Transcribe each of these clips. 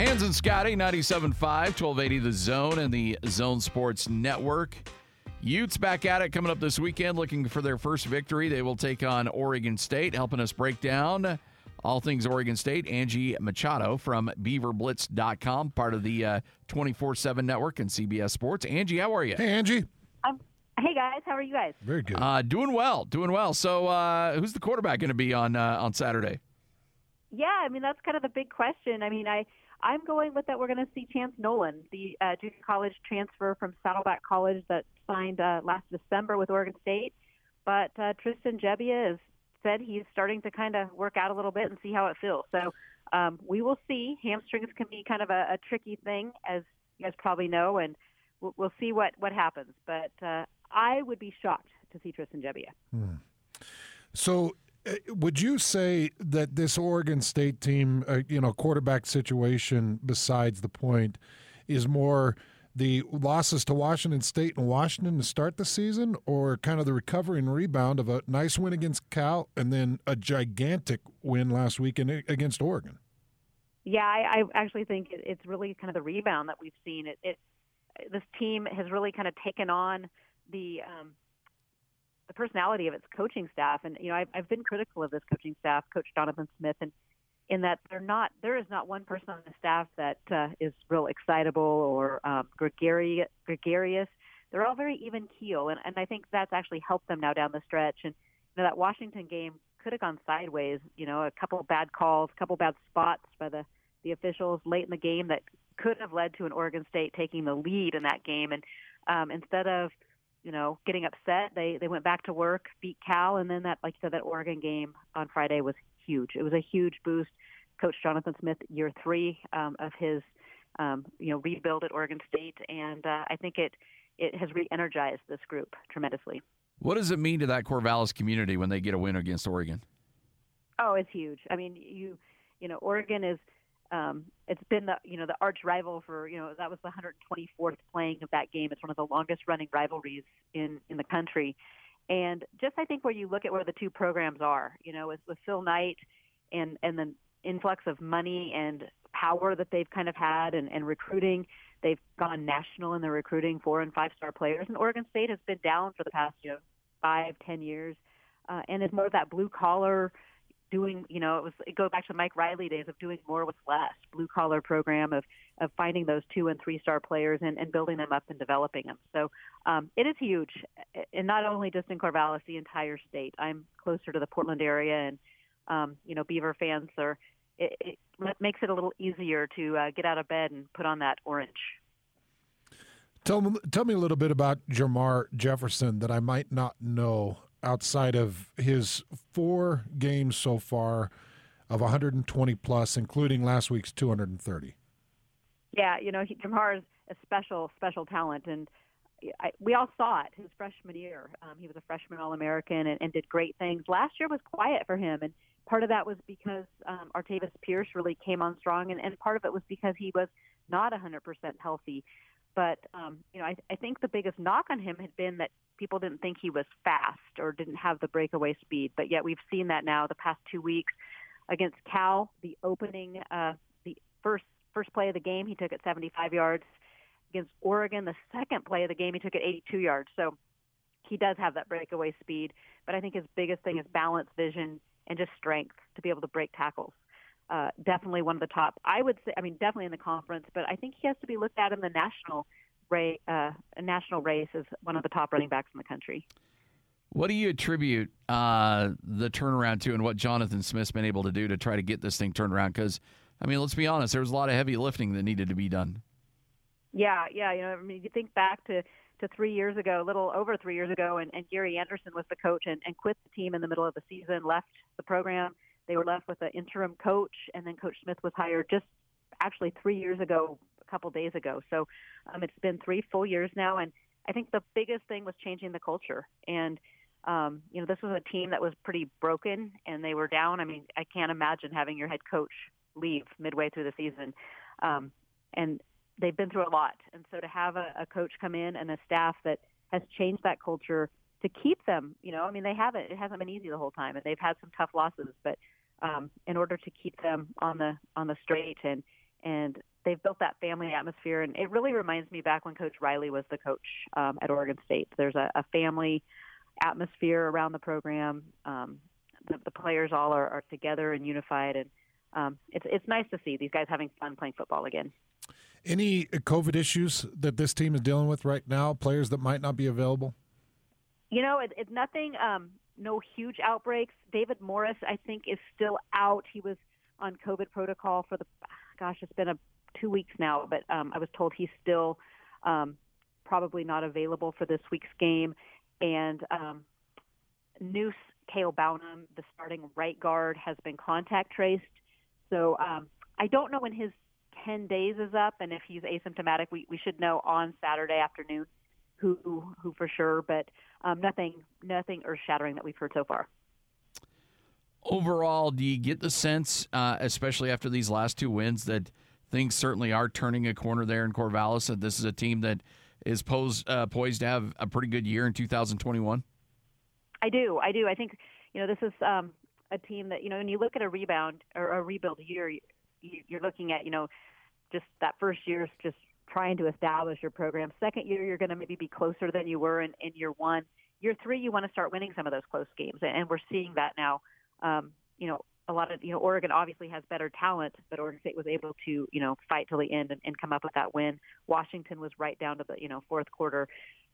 Hans and Scotty, 97.5, 1280 The Zone and the Zone Sports Network. Utes back at it coming up this weekend, looking for their first victory. They will take on Oregon State. Helping us break down all things Oregon State, Angie Machado from BeaverBlitz.com, part of the 24/7 Network and CBS Sports. Angie, how are you? Hey, Angie. Hey, guys. How are you guys? Very good. Doing well. So who's the quarterback going to be on Saturday? Yeah, I mean, that's kind of the big question. I mean, I'm going with that we're going to see Chance Nolan, the junior college transfer from Saddleback College that signed last December with Oregon State. But Tristan Gebbia has said he's starting to kind of work out a little bit and see how it feels. So we will see. Hamstrings can be kind of a tricky thing, as you guys probably know, and we'll see what happens. But I would be shocked to see Tristan Gebbia. So would you say that this Oregon State team, quarterback situation besides the point, is more the losses to Washington State and Washington to start the season, or kind of the recovery and rebound of a nice win against Cal and then a gigantic win last week against Oregon? Yeah, I actually think it's really kind of the rebound that we've seen. This team has really kind of taken on the personality of its coaching staff, and I've been critical of this coaching staff, Coach Jonathan Smith, and in that there is not one person on the staff that is real excitable or gregarious. They're all very even keel, and I think that's actually helped them now down the stretch. And that Washington game could have gone sideways. A couple of bad calls, a couple of bad spots by the officials late in the game that could have led to an Oregon State taking the lead in that game. And instead of getting upset, they went back to work, beat Cal, and then that, like you said, that Oregon game on Friday was huge. It was a huge boost. Coach Jonathan Smith, year 3 of his, rebuild at Oregon State, and I think it has re-energized this group tremendously. What does it mean to that Corvallis community when they get a win against Oregon? Oh, it's huge. I mean, Oregon is. It's been the arch rival for that was the 124th playing of that game. It's one of the longest running rivalries in the country, and just I think where you look at where the two programs are, with Phil Knight and the influx of money and power that they've kind of had and recruiting, they've gone national in their recruiting 4- and 5-star players, and Oregon State has been down for the past 5-10 years, and it's more of that blue collar. Doing, it goes back to Mike Riley days of doing more with less, blue-collar program of finding those 2- and 3-star players and building them up and developing them. So it is huge, and not only just in Corvallis, the entire state. I'm closer to the Portland area, and, Beaver fans it makes it a little easier to get out of bed and put on that orange. Tell me a little bit about Jermar Jefferson that I might not know, outside of his 4 games so far of 120 plus, including last week's 230. Yeah, Jermar is a special talent, and we all saw it his freshman year. He was a freshman All-American and did great things. Last year was quiet for him, and part of that was because Artavis Pierce really came on strong, and part of it was because he was not 100% healthy. But, I think the biggest knock on him had been that people didn't think he was fast or didn't have the breakaway speed. But yet we've seen that now the past 2 weeks against Cal, the opening, the first play of the game, he took it 75 yards. Against Oregon, the second play of the game, he took it 82 yards. So he does have that breakaway speed. But I think his biggest thing is balance, vision, and just strength to be able to break tackles. Definitely one of the top. I would say, definitely in the conference, but I think he has to be looked at in the national race as one of the top running backs in the country. What do you attribute the turnaround to, and what Jonathan Smith's been able to do to try to get this thing turned around? Because, let's be honest, there was a lot of heavy lifting that needed to be done. Yeah. You think back to 3 years ago, a little over 3 years ago, and Gary Anderson was the coach and quit the team in the middle of the season, left the program. They were left with an interim coach, and then Coach Smith was hired just actually 3 years ago, a couple days ago. So it's been 3 full years now, and I think the biggest thing was changing the culture. And, this was a team that was pretty broken, and they were down. I can't imagine having your head coach leave midway through the season. And they've been through a lot. And so to have a coach come in and a staff that has changed that culture to keep them, they haven't. It hasn't been easy the whole time, and they've had some tough losses. But in order to keep them on the straight and they've built that family atmosphere, and it really reminds me back when Coach Riley was the coach at Oregon State. There's a family atmosphere around the program. The players all are together and unified, and it's nice to see these guys having fun playing football again. Any COVID issues that this team is dealing with right now, players that might not be available? It's nothing, no huge outbreaks. David Morris, I think, is still out. He was on COVID protocol for it's been 2 weeks now, but I was told he's still probably not available for this week's game. And Noose Kale Bounham, the starting right guard, has been contact traced. So I don't know when his 10 days is up, and if he's asymptomatic, we should know on Saturday afternoon who for sure, but nothing earth-shattering that we've heard so far. Overall, do you get the sense, especially after these last 2 wins, that things certainly are turning a corner there in Corvallis, that this is a team that is poised to have a pretty good year in 2021? I do. I think, this is a team that, when you look at a rebound or a rebuild year, you're looking at, just that first year is just trying to establish your program. Second year, you're going to maybe be closer than you were in year one. Year three, you want to start winning some of those close games, and we're seeing that now. A lot of, Oregon obviously has better talent, but Oregon State was able to, fight till the end and come up with that win. Washington was right down to the, fourth quarter.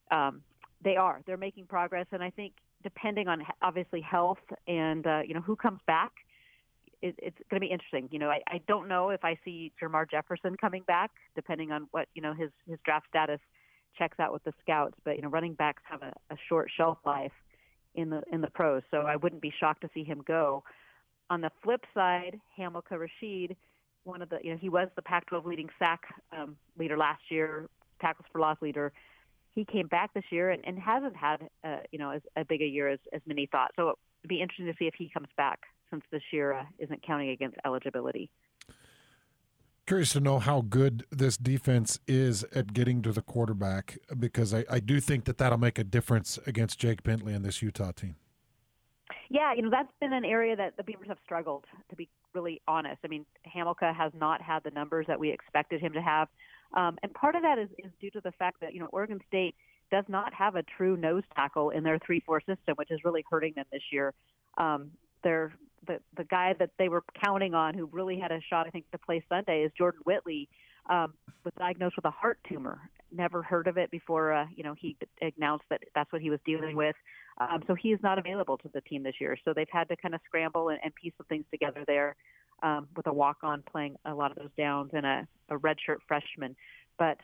They're making progress. And I think depending on obviously health and, who comes back, it's going to be interesting. I don't know if I see Jermar Jefferson coming back, depending on what, his draft status checks out with the scouts. But, running backs have a short shelf life in the pros, so I wouldn't be shocked to see him go. On the flip side, Hamilka Rashid, one of the, he was the Pac-12 leading sack leader last year, tackles for loss leader. He came back this year and hasn't had, as big a year as many thought. So it'd be interesting to see if he comes back, since this year isn't counting against eligibility. Curious to know how good this defense is at getting to the quarterback, because I do think that'll make a difference against Jake Bentley and this Utah team. Yeah, that's been an area that the Beavers have struggled, to be really honest. I mean, Hamilka has not had the numbers that we expected him to have. And part of that is due to the fact that, Oregon State does not have a true nose tackle in their 3-4 system, which is really hurting them this year. They're the guy that they were counting on, who really had a shot, I think, to play Sunday, is Jordan Whitley, was diagnosed with a heart tumor. Never heard of it before, he announced that that's what he was dealing with. So he is not available to the team this year. So they've had to kind of scramble and piece some things together there, with a walk-on playing a lot of those downs and a redshirt freshman. But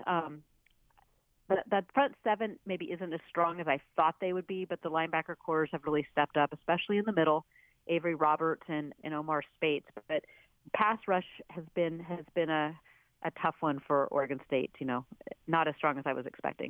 that front seven maybe isn't as strong as I thought they would be, but the linebacker cores have really stepped up, especially in the middle. Avery Roberts and Omar Spates, but pass rush has been a tough one for Oregon State. Not as strong as I was expecting.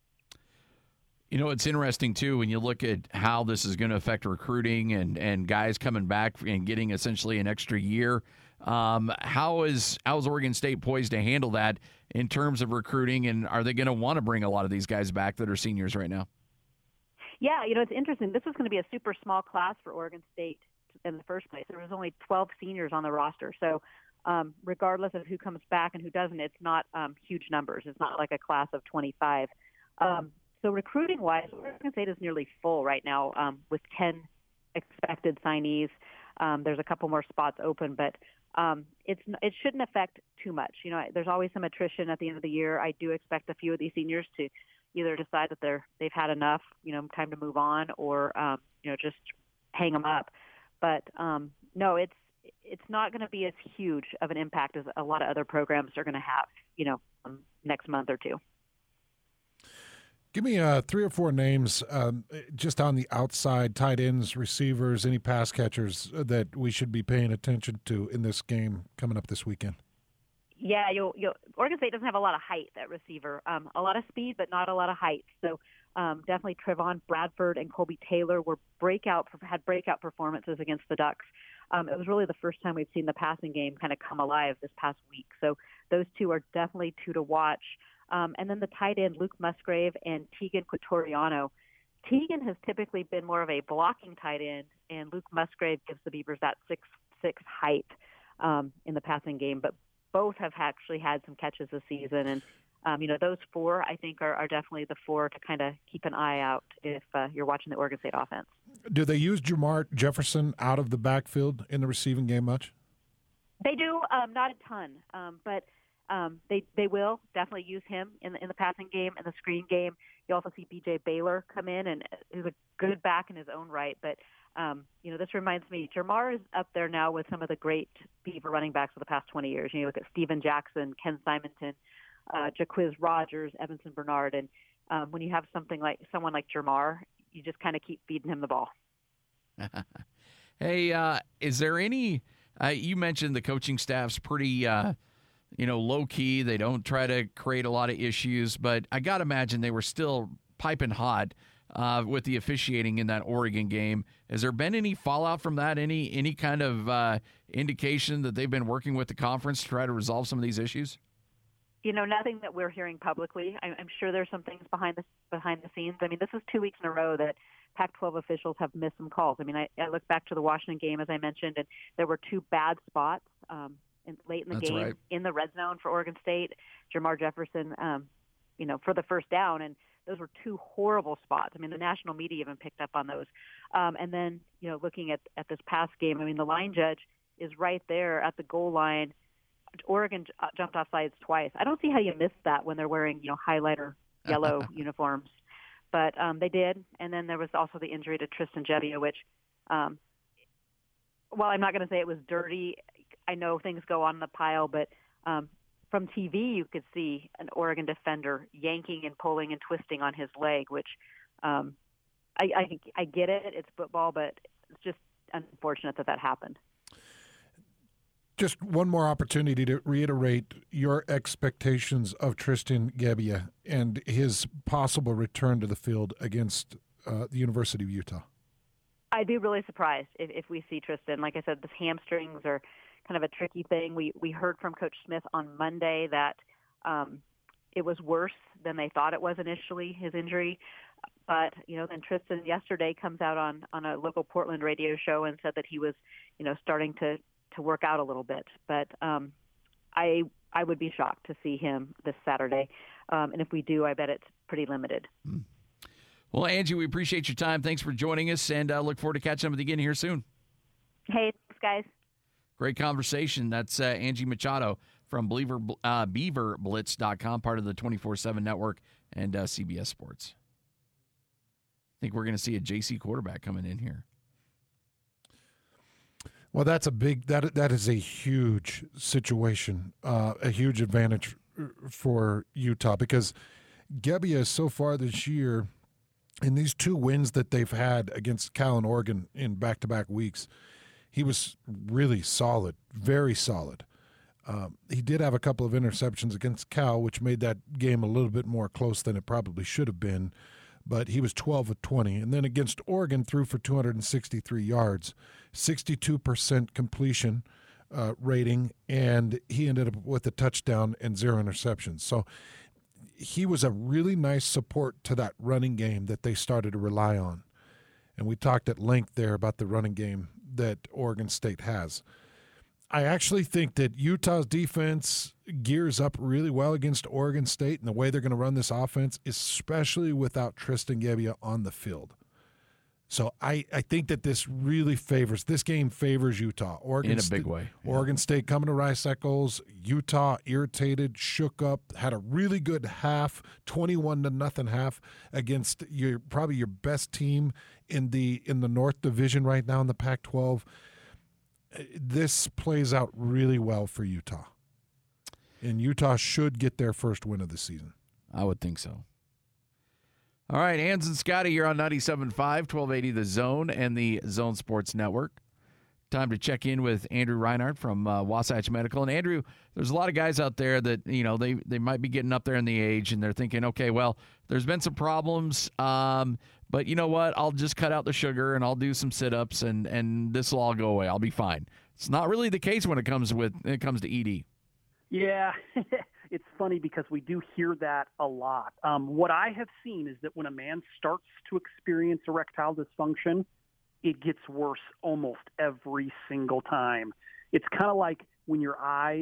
It's interesting too when you look at how this is going to affect recruiting and guys coming back and getting essentially an extra year. How is Oregon State poised to handle that in terms of recruiting, and are they going to want to bring a lot of these guys back that are seniors right now? Yeah, it's interesting. This was going to be a super small class for Oregon State in the first place. There was only 12 seniors on the roster. So regardless of who comes back and who doesn't, it's not huge numbers. It's not like a class of 25. So recruiting-wise, Oregon State is nearly full right now with 10 expected signees. There's a couple more spots open, but it shouldn't affect too much. There's always some attrition at the end of the year. I do expect a few of these seniors to either decide that they've had enough, time to move on, or just hang them up. But no, it's not going to be as huge of an impact as a lot of other programs are going to have, next month or two. Give me 3 or 4 names just on the outside, tight ends, receivers, any pass catchers that we should be paying attention to in this game coming up this weekend. Yeah, Oregon State doesn't have a lot of height at receiver. A lot of speed, but not a lot of height. So definitely Trevon Bradford and Colby Taylor had breakout performances against the Ducks. It was really the first time we've seen the passing game kind of come alive this past week. So those two are definitely two to watch. And then the tight end, Luke Musgrave and Tegan Quatoriano. Tegan has typically been more of a blocking tight end, and Luke Musgrave gives the Beavers that 6'6" height in the passing game. But both have actually had some catches this season. And, those four, I think, are definitely the four to kind of keep an eye out if you're watching the Oregon State offense. Do they use Jermar Jefferson out of the backfield in the receiving game much? They do, not a ton, but they will definitely use him in the passing game and the screen game. You also see B.J. Baylor come in, and he's a good back in his own right. But, this reminds me, Jermar is up there now with some of the great Beaver running backs of the past 20 years. You look at Steven Jackson, Ken Simonton, Jaquiz Rogers, Evanson Bernard. And when you have someone like Jermar, you just kind of keep feeding him the ball. Hey, is there any you mentioned the coaching staff's pretty low key. They don't try to create a lot of issues, but I got to imagine they were still piping hot with the officiating in that Oregon game. Has there been any fallout from that? Any kind of indication that they've been working with the conference to try to resolve some of these issues? Nothing that we're hearing publicly. I'm sure there's some things behind the scenes. I mean, this is 2 weeks in a row that Pac-12 officials have missed some calls. I mean, I look back to the Washington game, as I mentioned, and there were two bad spots late in the That's game right. in the red zone for Oregon State. Jermar Jefferson, for the first down, and those were two horrible spots. I mean, the national media even picked up on those. And then, looking at this past game, I mean, the line judge is right there at the goal line. Oregon jumped off sides twice. I don't see how you missed that when they're wearing, highlighter yellow uniforms. But they did. And then there was also the injury to Tristan Gebbia, which, while I'm not going to say it was dirty, I know things go on in the pile, but from TV you could see an Oregon defender yanking and pulling and twisting on his leg, which I get it. It's football, but it's just unfortunate that happened. Just one more opportunity to reiterate your expectations of Tristan Gebbia and his possible return to the field against the University of Utah. I'd be really surprised if we see Tristan. Like I said, the hamstrings are kind of a tricky thing. We heard from Coach Smith on Monday that it was worse than they thought it was initially, his injury. But, then Tristan yesterday comes out on a local Portland radio show and said that he was, starting to work out a little bit. But I would be shocked to see him this Saturday. And if we do, I bet it's pretty limited. Well, Angie, we appreciate your time. Thanks for joining us, and look forward to catching up with you again here soon. Hey, thanks, guys. Great conversation. That's Angie Machado from BeaverBlitz.com, part of the 24/7 network and CBS Sports. I think we're going to see a JC quarterback coming in here. Well, that's that is a huge situation, a huge advantage for Utah, because Gebbia so far this year, in these two wins that they've had against Cal and Oregon in back-to-back weeks, he was really solid, very solid. He did have a couple of interceptions against Cal, which made that game a little bit more close than it probably should have been, but he was 12 of 20. And then against Oregon, threw for 263 yards, 62% completion rating, and he ended up with a touchdown and 0 interceptions. So he was a really nice support to that running game that they started to rely on. And we talked at length there about the running game that Oregon State has. I actually think that Utah's defense gears up really well against Oregon State and the way they're going to run this offense, especially without Tristan Gebbia on the field. So I think that this game favors Utah. In a big way. Yeah. Oregon State coming to Rice-Eccles. Utah irritated, shook up, had a really good half, 21-0 half against probably your best team in the North Division right now in the Pac-12. This plays out really well for Utah. And Utah should get their first win of the season. I would think so. All right, Hans and Scotty, you're on 97.5, 1280 The Zone and the Zone Sports Network. Time to check in with Andrew Reinhardt from Wasatch Medical. And Andrew, there's a lot of guys out there that, they might be getting up there in the age and they're thinking, okay, well, there's been some problems, but you know what? I'll just cut out the sugar and I'll do some sit-ups and this will all go away. I'll be fine. It's not really the case when it comes to ED. Yeah, it's funny because we do hear that a lot. What I have seen is that when a man starts to experience erectile dysfunction, it gets worse almost every single time. It's kind of like when your eyes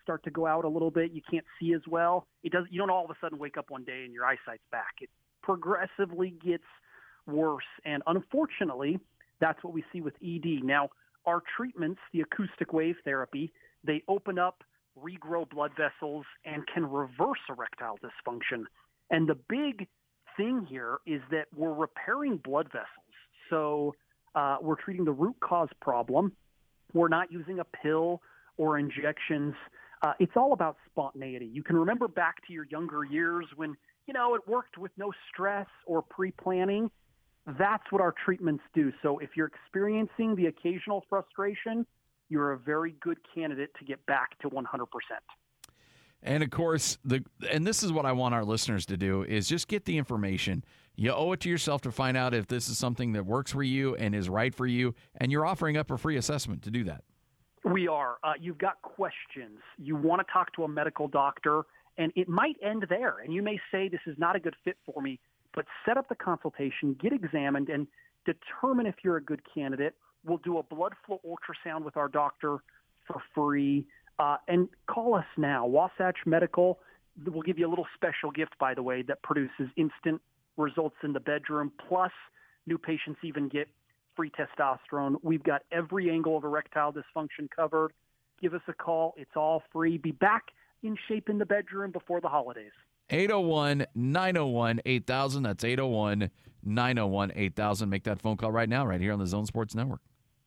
start to go out a little bit. You can't see as well. You don't all of a sudden wake up one day and your eyesight's back. It progressively gets worse. And unfortunately, that's what we see with ED. Now, our treatments, the acoustic wave therapy, they open up, regrow blood vessels, and can reverse erectile dysfunction. And the big thing here is that we're repairing blood vessels. So we're treating the root cause problem. We're not using a pill or injections. It's all about spontaneity. You can remember back to your younger years when, it worked with no stress or pre-planning. That's what our treatments do. So if you're experiencing the occasional frustration, you're a very good candidate to get back to 100%. And of course, this is what I want our listeners to do, is just get the information. You owe it to yourself to find out if this is something that works for you and is right for you, and you're offering up a free assessment to do that. We are. You've got questions. You want to talk to a medical doctor, and it might end there. And you may say, this is not a good fit for me, but set up the consultation, get examined, and determine if you're a good candidate. We'll do a blood flow ultrasound with our doctor for free. And call us now. Wasatch Medical will give you a little special gift, by the way, that produces instant results in the bedroom. Plus, new patients even get free testosterone. We've got every angle of erectile dysfunction covered. Give us a call. It's all free. Be back in shape in the bedroom before the holidays. 801-901-8000. That's 801-901-8000. Make that phone call right now, right here on the Zone Sports Network.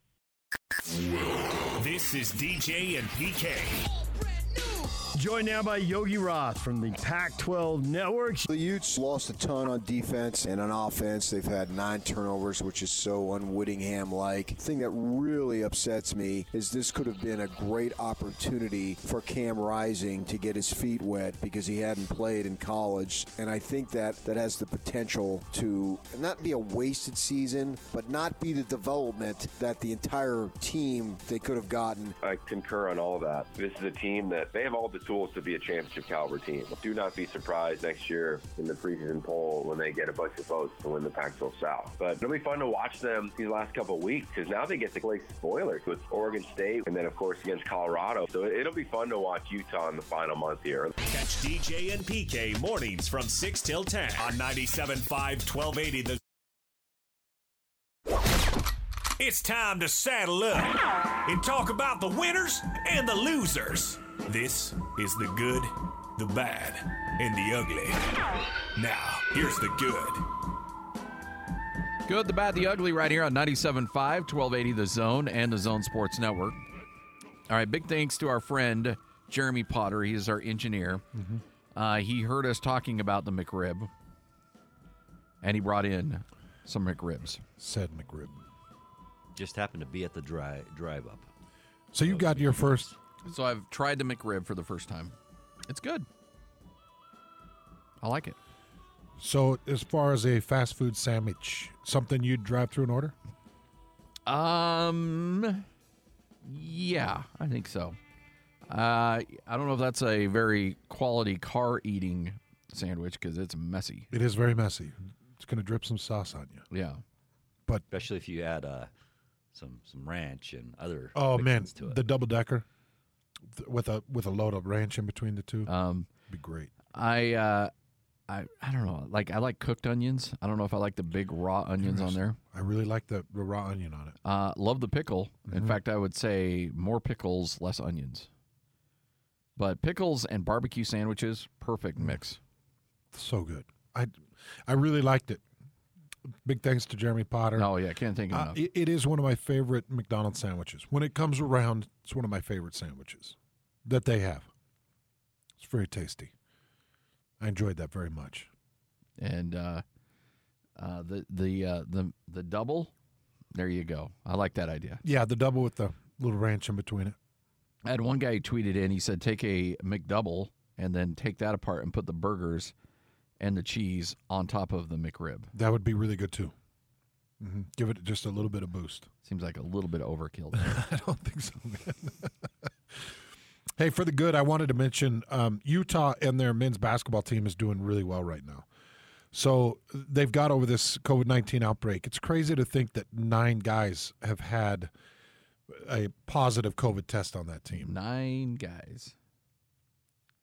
This is DJ and PK. Joined now by Yogi Roth from the Pac-12 Network. The Utes lost a ton on defense, and on offense they've had 9 turnovers, which is so un-Whittingham-like. The thing that really upsets me is this could have been a great opportunity for Cam Rising to get his feet wet because he hadn't played in college, and I think that has the potential to not be a wasted season, but not be the development that the entire team they could have gotten. I concur on all of that. This is a team that they have all the tools to be a championship caliber team. Do not be surprised next year in the preseason poll when they get a bunch of votes to win the Pac-12 South. But it'll be fun to watch them these last couple of weeks because now they get to play spoilers with Oregon State and then, of course, against Colorado. So it'll be fun to watch Utah in the final month here. Catch DJ and PK mornings from 6 till 10 on 97.5, 1280 The. It's time to saddle up and talk about the winners and the losers. This is the good, the bad, and the ugly. Now, here's the good. Good, the bad, the ugly right here on 97.5, 1280 The Zone and the Zone Sports Network. All right, big thanks to our friend Jeremy Potter. He is our engineer. Mm-hmm. He heard us talking about the McRib, and he brought in some McRibs. Said McRib. Just happened to be at the drive-up. So you got your first... So I've tried the McRib for the first time. It's good. I like it. So as far as a fast food sandwich, something you'd drive through and order? Yeah, I think so. I don't know if that's a very quality car eating sandwich because it's messy. It is very messy. It's going to drip some sauce on you. Yeah. But especially if you add some ranch and other mixins to it. The double-decker with a load of ranch in between the two be great. I don't know. Like I like cooked onions. I don't know if I like the big raw onions on there. I really like the raw onion on it. Love the pickle. Mm-hmm. In fact, I would say more pickles, less onions. But pickles and barbecue sandwiches, perfect mix. So good. I really liked it. Big thanks to Jeremy Potter. Oh, yeah, can't think enough. It is one of my favorite McDonald's sandwiches. When it comes around, it's one of my favorite sandwiches that they have. It's very tasty. I enjoyed that very much. And the double, there you go. I like that idea. Yeah, the double with the little ranch in between it. I had one guy who tweeted in, he said, take a McDouble and then take that apart and put the burgers and the cheese on top of the McRib. That would be really good, too. Mm-hmm. Give it just a little bit of boost. Seems like a little bit of overkill. I don't think so, man. Hey, for the good, I wanted to mention Utah and their men's basketball team is doing really well right now. So they've got over this COVID-19 outbreak. It's crazy to think that 9 guys have had a positive COVID test on that team. 9 guys.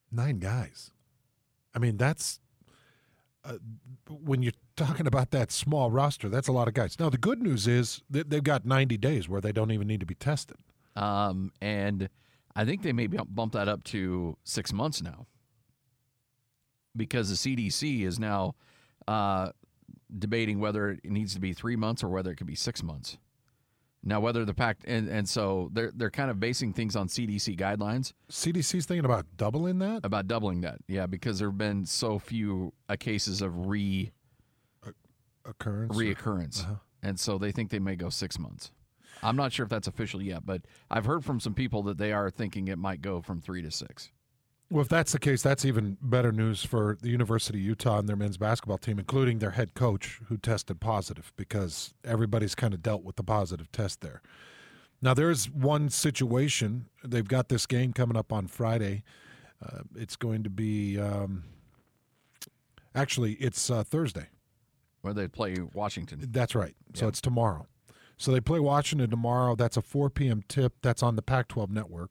9 guys. I mean, that's when you're talking about that small roster, that's a lot of guys. Now, the good news is that they've got 90 days where they don't even need to be tested. And I think they may bump that up to 6 months now, because the CDC is now debating whether it needs to be 3 months or whether it could be 6 months. Now, whether the pack and so they're kind of basing things on CDC guidelines. CDC's thinking about doubling that? About doubling that, yeah, because there have been so few cases of reoccurrence. Uh-huh. And so they think they may go 6 months. I'm not sure if that's official yet, but I've heard from some people that they are thinking it might go from 3 to 6. Well, if that's the case, that's even better news for the University of Utah and their men's basketball team, including their head coach who tested positive, because everybody's kind of dealt with the positive test there. Now, there's one situation. They've got this game coming up on Friday. It's going to be actually, it's Thursday. Where they play Washington. That's right. So Yeah. it's tomorrow. So they play Washington tomorrow. That's a 4 p.m. tip. That's on the Pac-12 network.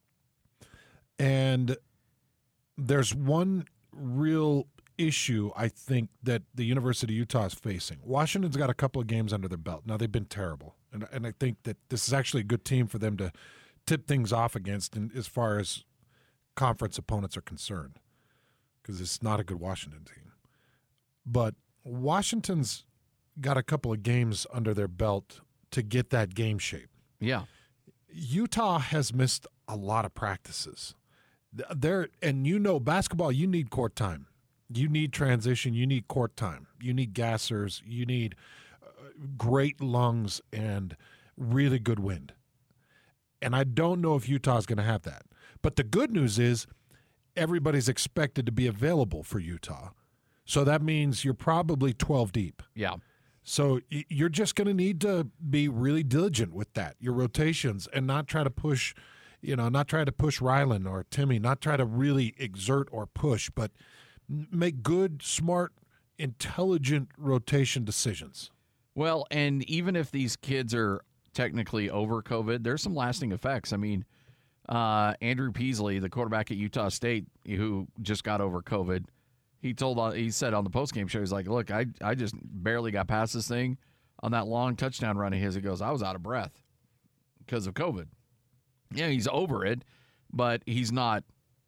And there's one real issue, I think, that the University of Utah is facing. Washington's got a couple of games under their belt. Now, they've been terrible. And I think that this is actually a good team for them to tip things off against as far as conference opponents are concerned, because it's not a good Washington team. But Washington's got a couple of games under their belt to get that game shape. Yeah. Utah has missed a lot of practices. Basketball, you need court time. You need transition. You need court time. You need gassers. You need great lungs and really good wind. And I don't know if Utah's going to have that. But the good news is everybody's expected to be available for Utah. So that means you're probably 12 deep. Yeah. So you're just going to need to be really diligent with that, your rotations, and not try to push, not try to push Rylan or Timmy, not try to really exert or push, but make good, smart, intelligent rotation decisions. Well, and even if these kids are technically over COVID, there's some lasting effects. I mean, Andrew Peasley, the quarterback at Utah State, who just got over COVID, he said on the postgame show, he's like, look, I just barely got past this thing on that long touchdown run of his. He goes, I was out of breath because of COVID. Yeah, he's over it, but he's not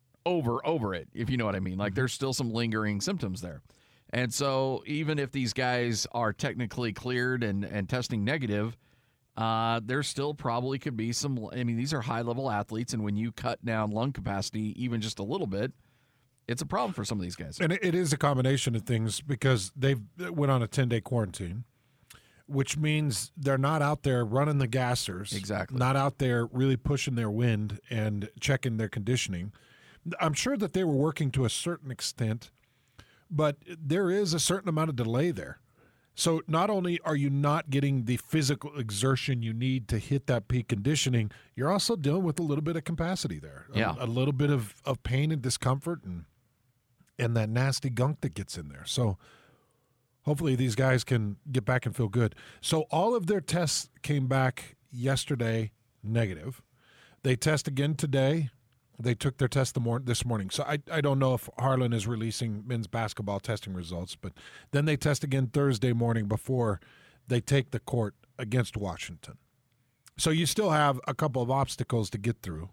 over it, if you know what I mean. Like, there's still some lingering symptoms there. And so even if these guys are technically cleared and testing negative, there still probably could be some – I mean, these are high-level athletes, and when you cut down lung capacity even just a little bit, it's a problem for some of these guys. And it is a combination of things, because they went on a 10-day quarantine, which means they're not out there running the gassers. Exactly. Not out there really pushing their wind and checking their conditioning. I'm sure that they were working to a certain extent, but there is a certain amount of delay there. So not only are you not getting the physical exertion you need to hit that peak conditioning, you're also dealing with a little bit of capacity there. Yeah. A little bit of pain and discomfort and that nasty gunk that gets in there. So hopefully these guys can get back and feel good. So all of their tests came back yesterday negative. They test again today. They took their test this morning. So I don't know if Harlan is releasing men's basketball testing results, but then they test again Thursday morning before they take the court against Washington. So you still have a couple of obstacles to get through.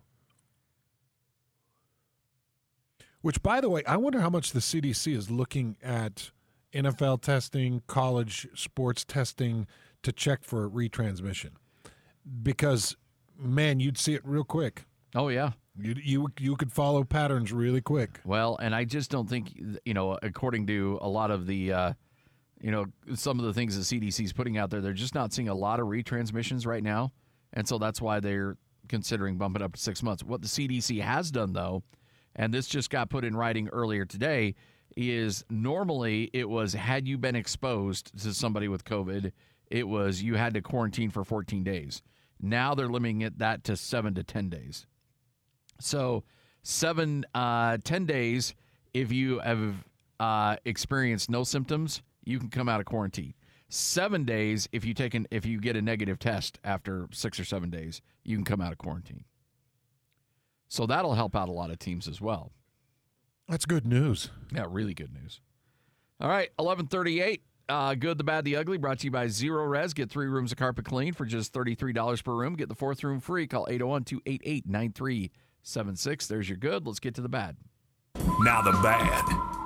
Which, by the way, I wonder how much the CDC is looking at NFL testing, college sports testing to check for retransmission. Because, man, you'd see it real quick. Oh, yeah. You could follow patterns really quick. Well, and I just don't think, according to a lot of the, some of the things the CDC is putting out there, they're just not seeing a lot of retransmissions right now. And so that's why they're considering bumping up to 6 months. What the CDC has done, though, and this just got put in writing earlier today, is normally it was, had you been exposed to somebody with COVID, it was you had to quarantine for 14 days. Now they're limiting that to 7 to 10 days. So 10 days, if you have experienced no symptoms, you can come out of quarantine. 7 days, if you get a negative test after 6 or 7 days, you can come out of quarantine. So that'll help out a lot of teams as well. That's good news. Yeah, really good news. All right, 11:38. Good, the Bad, the Ugly, brought to you by Zero Res. Get 3 rooms of carpet clean for just $33 per room. Get the 4th room free. Call 801-288-9376. There's your good. Let's get to the bad. Now the bad.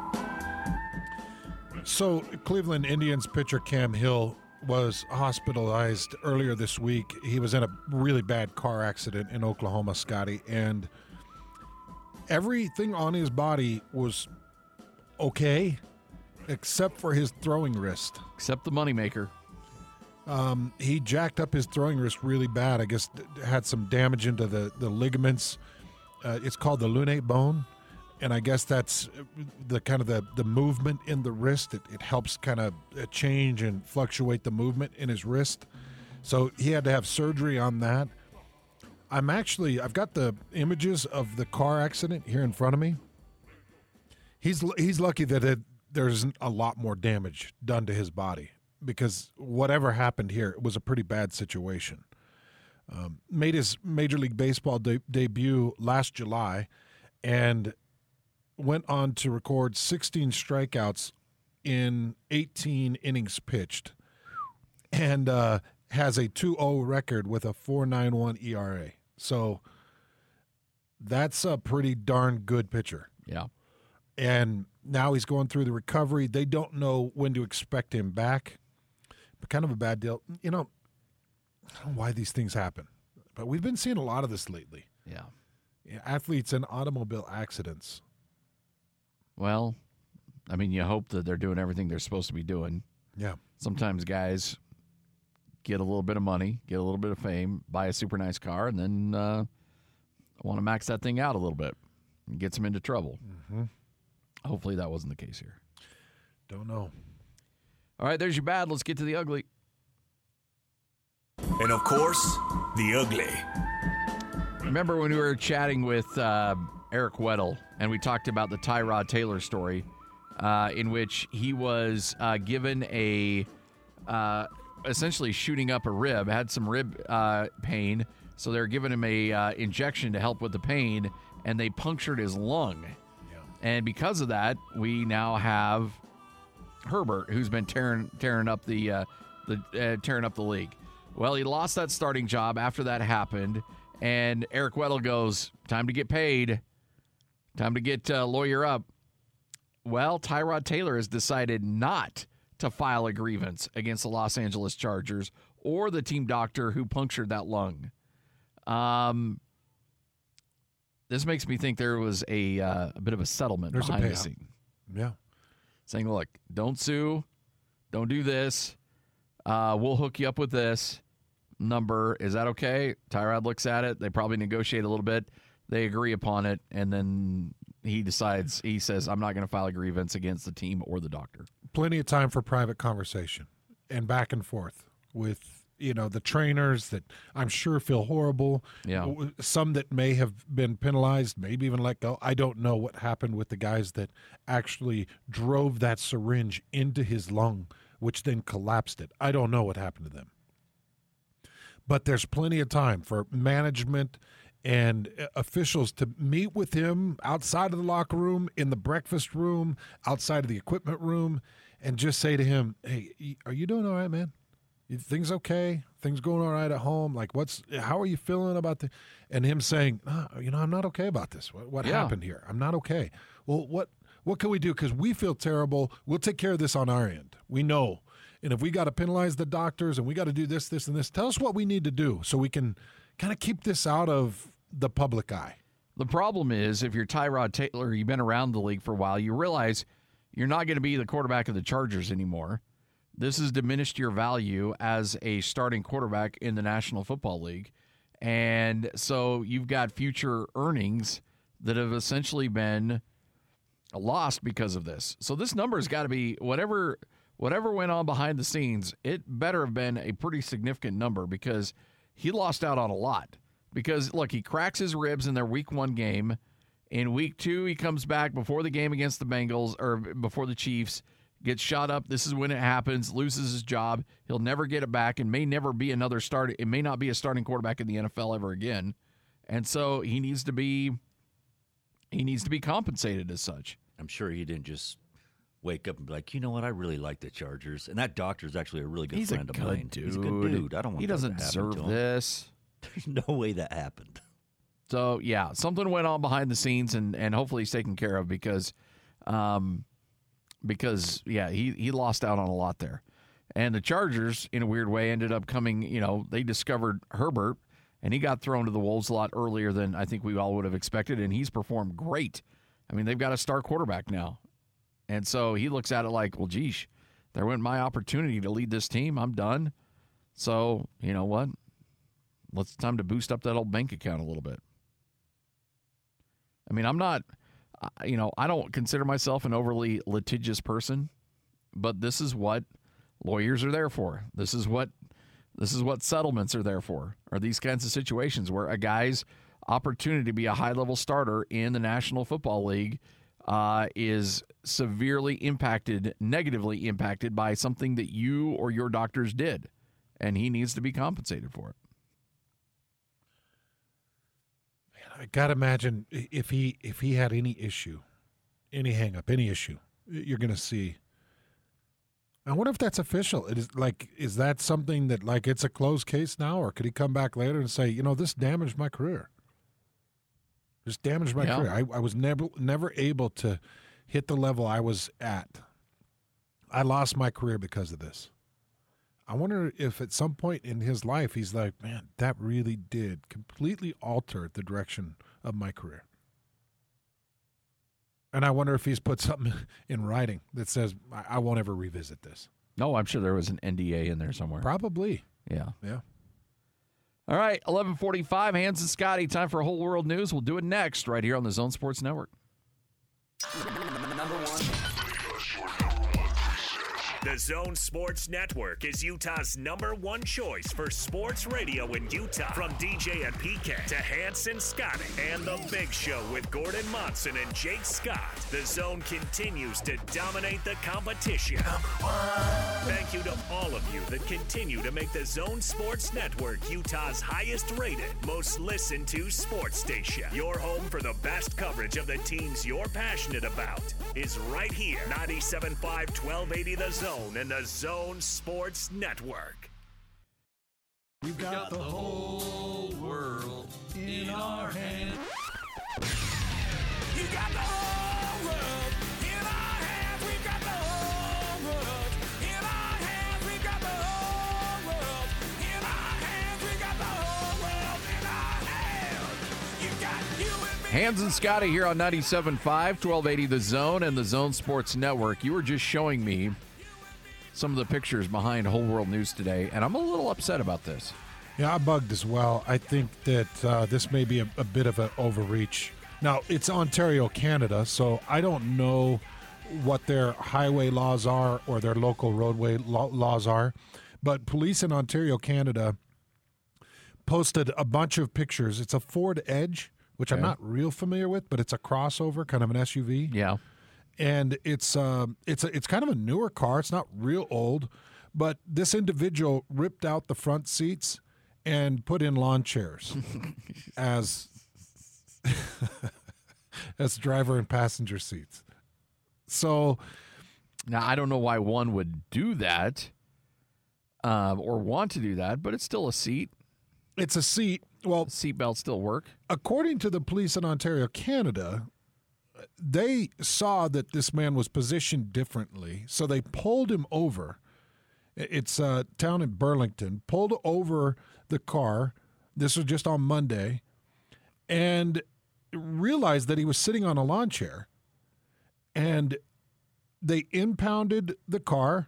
So, Cleveland Indians pitcher Cam Hill was hospitalized earlier this week. He was in a really bad car accident in Oklahoma, Scotty, and everything on his body was okay except for his throwing wrist. Except the moneymaker. He jacked up his throwing wrist really bad. I guess had some damage into the ligaments. It's called the lunate bone. And I guess that's the kind of the movement in the wrist. It helps kind of change and fluctuate the movement in his wrist. So he had to have surgery on that. I've got the images of the car accident here in front of me. He's lucky that there's a lot more damage done to his body, because whatever happened here, it was a pretty bad situation. Made his Major League Baseball debut last July, and went on to record 16 strikeouts in 18 innings pitched, and has a 2.0 record with a 4.91 ERA. So that's a pretty darn good pitcher. Yeah. And now he's going through the recovery. They don't know when to expect him back, but kind of a bad deal. You know, I don't know why these things happen, but we've been seeing a lot of this lately. Yeah. Athletes in automobile accidents. Well, I mean, you hope that they're doing everything they're supposed to be doing. Yeah. Sometimes guys get a little bit of money, get a little bit of fame, buy a super nice car, and then want to max that thing out a little bit and gets them into trouble. Mm-hmm. Hopefully that wasn't the case here. Don't know. All right, there's your bad. Let's get to the ugly. And of course, the ugly. Remember when we were chatting with Eric Weddle, and we talked about the Tyrod Taylor story, in which he was given essentially shooting up a rib, had some rib pain, so they're giving him a injection to help with the pain, and they punctured his lung. Yeah. And because of that, we now have Herbert, who's been tearing up the league. Well, he lost that starting job after that happened, and Eric Weddle goes, time to get paid. Time to get lawyer up. Well, Tyrod Taylor has decided not to file a grievance against the Los Angeles Chargers or the team doctor who punctured that lung. This makes me think there was a bit of a settlement behind the scene. Yeah. Saying, look, don't sue. Don't do this. We'll hook you up with this number. Is that okay? Tyrod looks at it. They probably negotiate a little bit. They agree upon it, and then he says, I'm not going to file a grievance against the team or the doctor. Plenty of time for private conversation and back and forth with, the trainers that I'm sure feel horrible. Yeah. Some that may have been penalized, maybe even let go. I don't know what happened with the guys that actually drove that syringe into his lung, which then collapsed it. I don't know what happened to them. But there's plenty of time for management and officials to meet with him outside of the locker room, in the breakfast room, outside of the equipment room, and just say to him, hey, are you doing all right, man? Things okay? Things going all right at home? Like, how are you feeling about the? And him saying, I'm not okay about this. What happened here? I'm not okay. Well, what can we do? Because we feel terrible. We'll take care of this on our end. We know. And if we got to penalize the doctors and we got to do this, and this, tell us what we need to do so we can kind of keep this out of the public eye. The problem is, if you're Tyrod Taylor, you've been around the league for a while, you realize you're not going to be the quarterback of the Chargers anymore. This has diminished your value as a starting quarterback in the National Football League. And so you've got future earnings that have essentially been lost because of this. So this number has got to be whatever went on behind the scenes, it better have been a pretty significant number, because he lost out on a lot. Because, look, he cracks his ribs in their Week 1 game. In Week 2, he comes back before the game against the Bengals, or before the Chiefs, gets shot up. This is when it happens, loses his job. He'll never get it back and may never be another starter. It may not be a starting quarterback in the NFL ever again. And so he needs to be he needs to be compensated as such. I'm sure he didn't just wake up and be like, you know what, I really like the Chargers. And that doctor's actually a really good friend of mine. He's a good dude. I don't want he doesn't deserve this. There's no way that happened. So, yeah, something went on behind the scenes, and hopefully he's taken care of because he lost out on a lot there. And the Chargers, in a weird way, ended up coming, they discovered Herbert, and he got thrown to the Wolves a lot earlier than I think we all would have expected, and he's performed great. I mean, they've got a star quarterback now. And so he looks at it like, well, geez, there went my opportunity to lead this team. I'm done. So, you know what? It's time to boost up that old bank account a little bit. I mean, I'm not, I don't consider myself an overly litigious person, but this is what lawyers are there for. This is what settlements are there for, are these kinds of situations where a guy's opportunity to be a high-level starter in the National Football League is severely impacted, negatively impacted by something that you or your doctors did, and he needs to be compensated for it. I gotta imagine if he had any issue, any hang-up, any issue, you're gonna see. I wonder if that's official. Is that something that it's a closed case now, or could he come back later and say, this damaged my career? This damaged my career. I was never able to hit the level I was at. I lost my career because of this. I wonder if at some point in his life he's like, man, that really did completely alter the direction of my career. And I wonder if he's put something in writing that says, I won't ever revisit this. No, I'm sure there was an NDA in there somewhere. Probably. Yeah. Yeah. All right, 11:45, Hans and Scotty, time for Whole World News. We'll do it next right here on the Zone Sports Network. Number one. The Zone Sports Network is Utah's #1 choice for sports radio in Utah. From DJ and PK to Hanson Scotty and The Big Show with Gordon Monson and Jake Scott, the Zone continues to dominate the competition. Thank you to all of you that continue to make the Zone Sports Network Utah's highest rated, most listened to sports station. Your home for the best coverage of the teams you're passionate about is right here. 97.5 1280 The Zone and the Zone Sports Network. We've got the whole world in our hands. You got the whole world in our hands. We've got the whole world in our hands. We've got the whole world in our hands. We've got the whole world in our hands. You got you and me. Hans and Scotty here on 97.5, 1280 The Zone and the Zone Sports Network. You were just showing me some of the pictures behind Whole World News today, and I'm a little upset about this. Yeah, I'm bugged as well. I think that this may be a bit of an overreach. Now, it's Ontario, Canada, so I don't know what their highway laws are or their local roadway laws are, but police in Ontario, Canada posted a bunch of pictures. It's a Ford Edge, which I'm not real familiar with, but it's a crossover, kind of an SUV. Yeah. And it's kind of a newer car. It's not real old, but this individual ripped out the front seats and put in lawn chairs as driver and passenger seats. So now I don't know why one would do that or want to do that, but it's still a seat. It's a seat. Well, seatbelts still work. According to the police in Ontario, Canada, they saw that this man was positioned differently, so they pulled him over. It's a town in Burlington, pulled over the car. This was just on Monday, and realized that he was sitting on a lawn chair. And they impounded the car.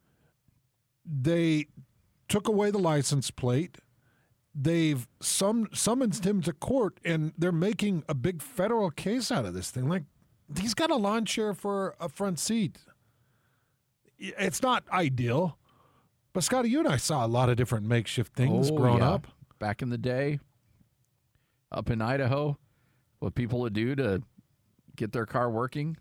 They took away the license plate. They've summoned him to court, and they're making a big federal case out of this thing. Like, he's got a lawn chair for a front seat. It's not ideal. But, Scotty, you and I saw a lot of different makeshift things growing up. Back in the day, up in Idaho, what people would do to get their car working.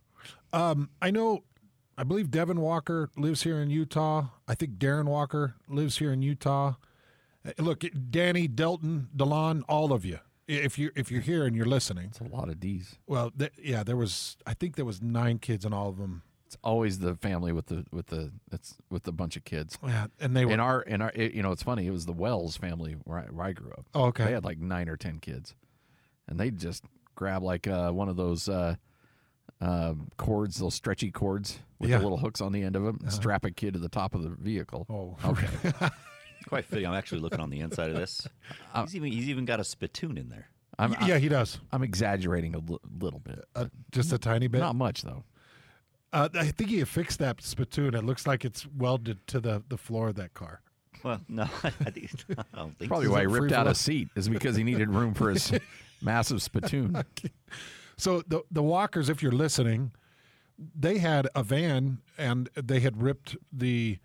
I believe Devin Walker lives here in Utah. I think Darren Walker lives here in Utah. Look, Danny, Delton, DeLon, all of you. If you're here and you're listening, it's a lot of D's. Well, there was. I think there was 9 kids in all of them. It's always the family with the bunch of kids. Yeah, and they were in our. It's funny. It was the Wells family where I grew up. Oh, okay. They had like 9 or 10 kids, and they just grab like one of those cords, those stretchy cords with the little hooks on the end of them, and strap a kid to the top of the vehicle. Oh, okay. Quite fitting. I'm actually looking on the inside of this. He's even got a spittoon in there. Yeah, he does. I'm exaggerating a little bit. Just a tiny bit? Not much, though. I think he affixed that spittoon. It looks like it's welded to the floor of that car. Well, no, I don't think Probably so. why he ripped out a seat is because he needed room for his massive spittoon. So the Walkers, if you're listening, they had a van, and they had ripped the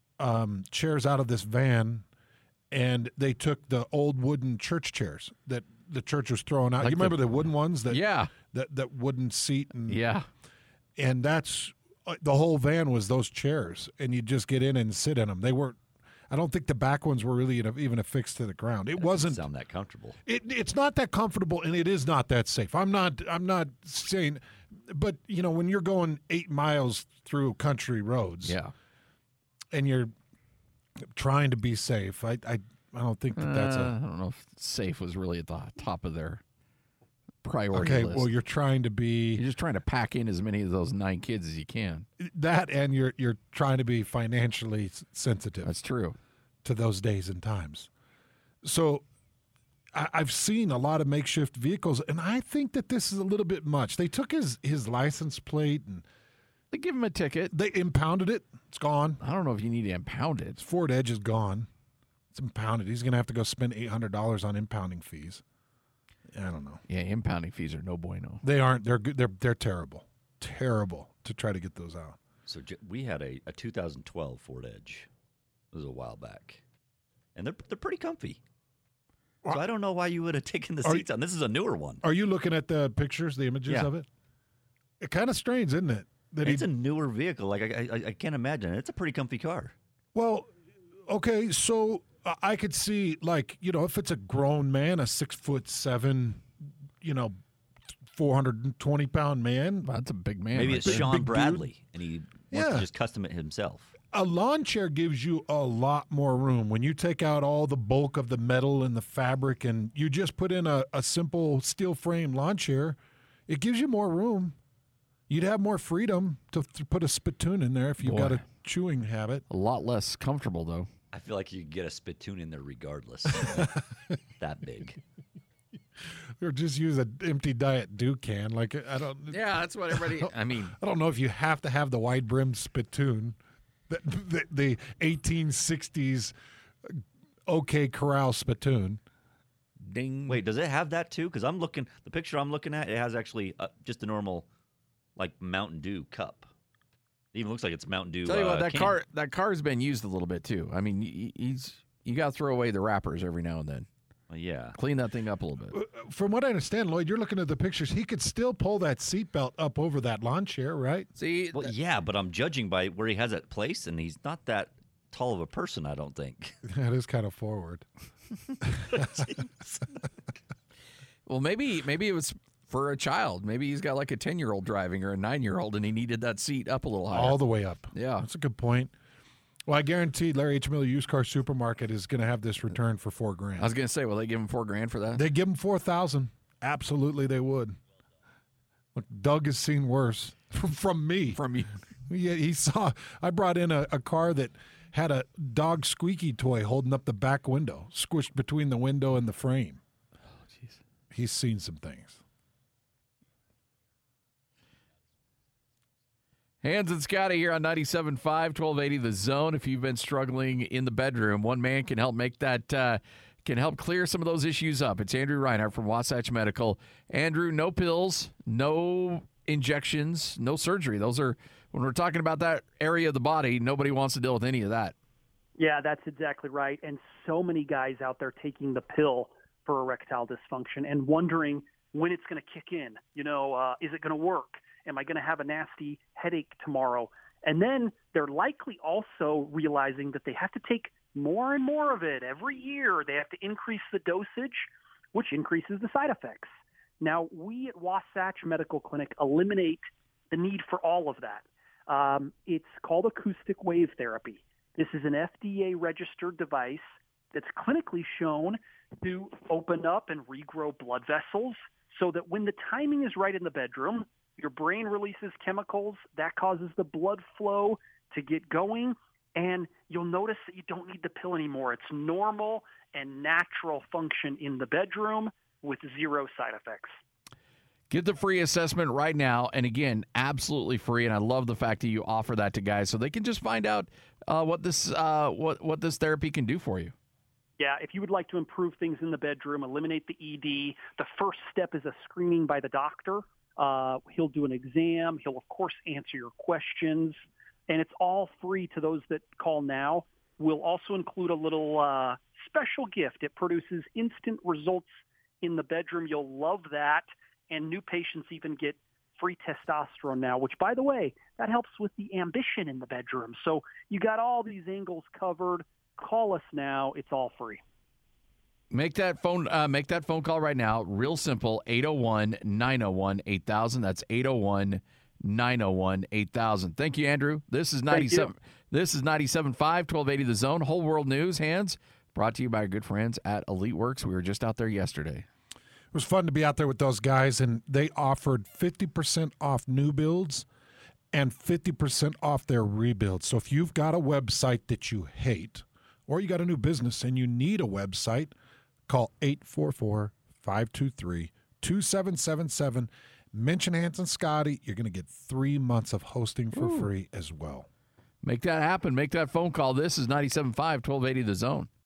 chairs out of this van, and they took the old wooden church chairs that the church was throwing out. Like you remember the wooden ones? That wooden seat. And that's the whole van was those chairs, and you just get in and sit in them. They weren't. I don't think the back ones were really even affixed to the ground. It wasn't sound that comfortable. It's not that comfortable, and it is not that safe. I'm not saying, but when you're going 8 miles through country roads, and you're trying to be safe, I don't think that's I don't know if safe was really at the top of their priority okay, list. well, you're trying to be. You're just trying to pack in as many of those 9 kids as you can. That, and you're trying to be financially sensitive. That's true. To those days and times. So I've seen a lot of makeshift vehicles, and I think that this is a little bit much. They took his license plate and they give him a ticket. They impounded it. It's gone. I don't know if you need to impound it. His Ford Edge is gone. It's impounded. He's going to have to go spend $800 on impounding fees. I don't know. Yeah, impounding fees are no bueno. They aren't. They're good. They're terrible. Terrible to try to get those out. So we had a 2012 Ford Edge. It was a while back, and they're pretty comfy. So I don't know why you would have taken the seats on. This is a newer one. Are you looking at the pictures, the images of it? It's kind of strange, isn't it? It's a newer vehicle. Like I can't imagine. It's a pretty comfy car. Well, okay, so I could see, like, if it's a grown man, a 6'7", 420-pound man. That's a big man. Maybe right it's there. Sean Big Bradley, and he wants to just custom it himself. A lawn chair gives you a lot more room. When you take out all the bulk of the metal and the fabric and you just put in a simple steel frame lawn chair, it gives you more room. You'd have more freedom to put a spittoon in there if you've got a chewing habit. A lot less comfortable, though. I feel like you could get a spittoon in there regardless. That big. Or just use an empty Diet Dew can. Like, I don't. Yeah, that's what everybody. I mean, I don't know if you have to have the wide brimmed spittoon. The 1860s OK Corral spittoon. Ding. Wait, does it have that too? Because the picture I'm looking at, it has actually just a normal, like, Mountain Dew cup. It even looks like it's Mountain Dew. Tell you what, that can. car's been used a little bit too. I mean, you got to throw away the wrappers every now and then. Yeah. Clean that thing up a little bit. From what I understand, Lloyd, you're looking at the pictures. He could still pull that seatbelt up over that lawn chair, right? See? Well, yeah, but I'm judging by where he has it placed, and he's not that tall of a person, I don't think. That is kind of forward. Well, maybe it was for a child. Maybe he's got like a 10-year-old driving or a 9-year-old, and he needed that seat up a little higher. All the way up. Yeah. That's a good point. Well, I guarantee Larry H. Miller Used Car Supermarket is going to have this returned for $4,000. I was going to say, will they give him $4,000 for that? They give him $4,000. Absolutely, they would. Look, Doug has seen worse from me. From you. Yeah, he saw. I brought in a car that had a dog squeaky toy holding up the back window, squished between the window and the frame. Oh, jeez. He's seen some things. Hans and Scotty here on 97.5, 1280 The Zone. If you've been struggling in the bedroom, one man can help make that, can help clear some of those issues up. It's Andrew Reinhardt from Wasatch Medical. Andrew, no pills, no injections, no surgery. Those are, when we're talking about that area of the body, nobody wants to deal with any of that. Yeah, that's exactly right. And so many guys out there taking the pill for erectile dysfunction and wondering when it's going to kick in. Is it going to work? Am I going to have a nasty headache tomorrow? And then they're likely also realizing that they have to take more and more of it every year. They have to increase the dosage. which increases the side effects. Now, we at Wasatch Medical Clinic eliminate the need for all of that. It's called acoustic wave therapy. This is an FDA-registered device that's clinically shown to open up and regrow blood vessels so that when the timing is right in the bedroom, your brain releases chemicals that causes the blood flow to get going, and you'll notice that you don't need the pill anymore. It's normal and natural function in the bedroom with zero side effects. Get the free assessment right now, and again, absolutely free. And I love the fact that you offer that to guys so they can just find out what this therapy can do for you. Yeah, if you would like to improve things in the bedroom, eliminate the ED, the first step is a screening by the doctor. He'll do an exam. He'll, of course, answer your questions. And it's all free to those that call now. We'll also include a little special gift. It produces instant results in the bedroom. You'll love that. And new patients even get free testosterone now, which, by the way, that helps with the ambition in the bedroom. So you got all these angles covered. Call us now. It's all free. Make that phone call right now. Real simple, 801-901-8000. That's 801-901-8000. Thank you, Andrew. This is 97. This is 97.5, 1280 The Zone. Whole World News, Hands, brought to you by our good friends at Elite Works. We were just out there yesterday. It was fun to be out there with those guys, and they offered 50% off new builds and 50% off their rebuilds. So if you've got a website that you hate, or you got a new business and you need a website, call 844-523-2777. Mention Hans and Scotty. You're going to get 3 months of hosting for free as well. Make that happen. Make that phone call. This is 97.5, 1280 The Zone.